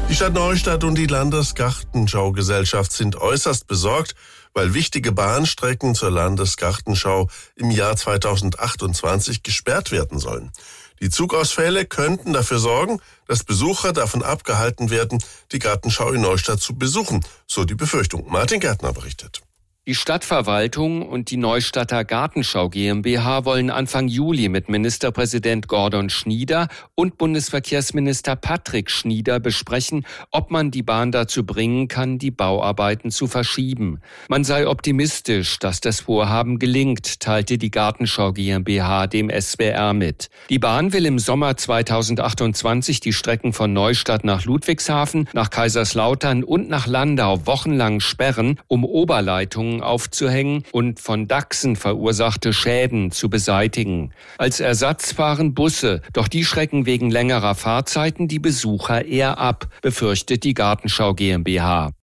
Die Stadt Neustadt und die Landesgartenschaugesellschaft sind äußerst besorgt, weil wichtige Bahnstrecken zur Landesgartenschau im Jahr 2028 gesperrt werden sollen. Die Zugausfälle könnten dafür sorgen, dass Besucher davon abgehalten werden, die Gartenschau in Neustadt zu besuchen, so die Befürchtung. Martin Gärtner berichtet. Die Stadtverwaltung und die Neustadter Gartenschau GmbH wollen Anfang Juli mit Ministerpräsident Gordon Schnieder und Bundesverkehrsminister Patrick Schnieder besprechen, ob man die Bahn dazu bringen kann, die Bauarbeiten zu verschieben. Man sei optimistisch, dass das Vorhaben gelingt, teilte die Gartenschau GmbH dem SWR mit. Die Bahn will im Sommer 2028 die Strecken von Neustadt nach Ludwigshafen, nach Kaiserslautern und nach Landau wochenlang sperren, um Oberleitungen aufzuhängen und von Dachsen verursachte Schäden zu beseitigen. Als Ersatz fahren Busse, doch die schrecken wegen längerer Fahrzeiten die Besucher eher ab, befürchtet die Gartenschau GmbH.